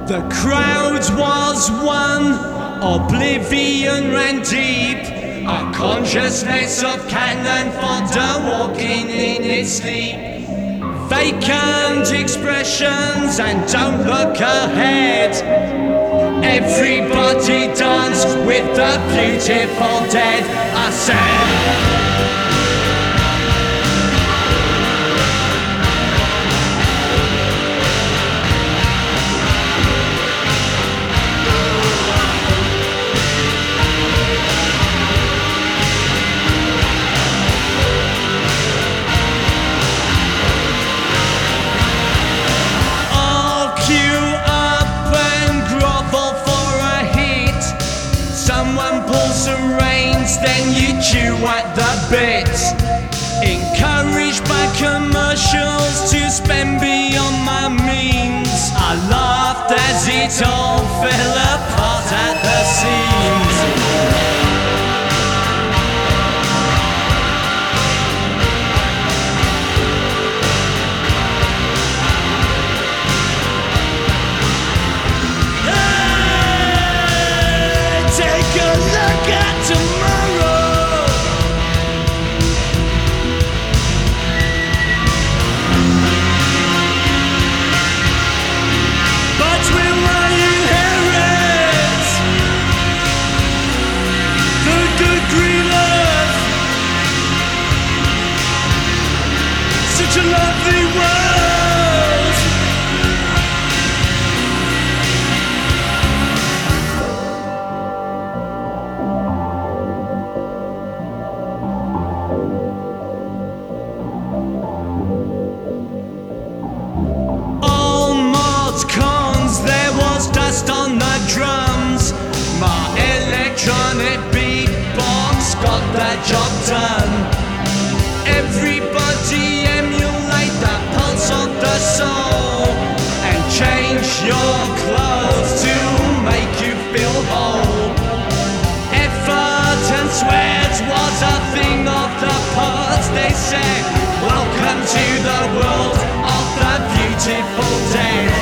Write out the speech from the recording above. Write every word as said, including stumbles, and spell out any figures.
The crowd was one, oblivion ran deep. A consciousness of cannon fodder walking in its sleep. Vacant expressions and don't look ahead. Everybody dance with the beautiful dead, I said. Then you chew at the bit. Encouraged by commercials to spend beyond my means, I laughed as it all fell apart at the seams. Such a lovely world. All mod cons, there was dust on the drums. My electronic beatbox got that job done. Everybody emulate the pulse of the soul and change your clothes to make you feel whole. Effort and sweat was a thing of the past, they said. Welcome to the world of the beautiful dead.